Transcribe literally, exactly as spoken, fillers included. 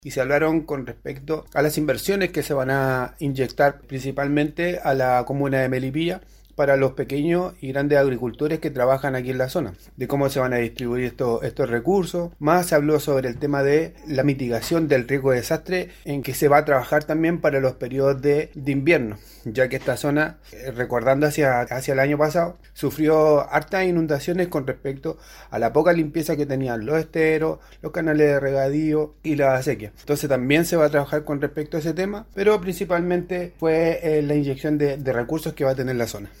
y se hablaron con respecto a las inversiones que se van a inyectar principalmente a la comuna de Melipilla para los pequeños y grandes agricultores que trabajan aquí en la zona, de cómo se van a distribuir estos, estos recursos. Más se habló sobre el tema de la mitigación del riesgo de desastre, en que se va a trabajar también para los periodos de, de invierno, ya que esta zona, eh, recordando hacia, hacia el año pasado, sufrió hartas inundaciones con respecto a la poca limpieza que tenían los esteros, los canales de regadío y la sequía. Entonces también se va a trabajar con respecto a ese tema, pero principalmente fue eh, la inyección de, de recursos que va a tener la zona.